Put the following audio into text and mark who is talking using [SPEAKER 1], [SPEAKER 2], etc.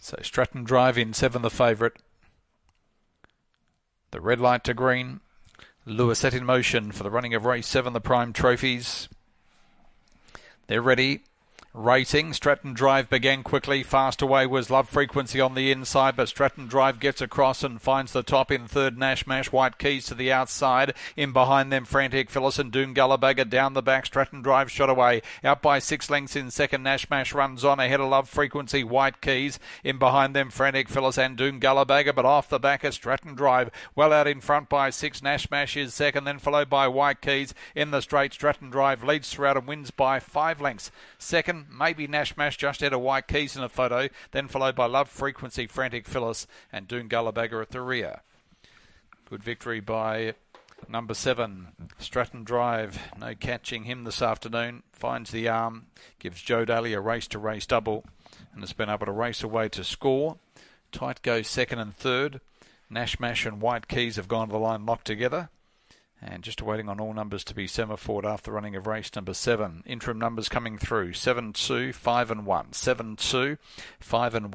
[SPEAKER 1] So Stratton Drive in 7, the favourite. The red light to green. Lure set in motion for the running of race 7, the Prime Trophies. They're ready. Rating, Stratton Drive began quickly. Fast away was Love Frequency on the inside, but Stratton Drive gets across and finds the top in third. Nash Mash, White Keys to the outside. In behind them, Frantic Phyllis and Doon Gullabagger down the back. Stratton Drive shot away. Out by 6 lengths in second. Nash Mash runs on ahead of Love Frequency, White Keys. In behind them, Frantic Phyllis and Doon Gullabagger, but off the back is Stratton Drive. Well out in front by 6. Nash Mash is second, then followed by White Keys. In the straight, Stratton Drive leads throughout and wins by 5 lengths. Second, maybe Nash Mash just ahead of White Keys in a photo, then followed by Love Frequency, Frantic Phyllis and Doon Gullabagger at the rear. Good victory by number 7, Stratton Drive. No catching him this afternoon. Finds the arm, gives Joe Daly a race-to-race double and has been able to race away to score. Tight goes second and third. Nash Mash and White Keys have gone to the line locked together. And just waiting on all numbers to be semaphore after running of race number 7. Interim numbers coming through. 7, 2, 5 and 1. 7, 2, 5 and 1.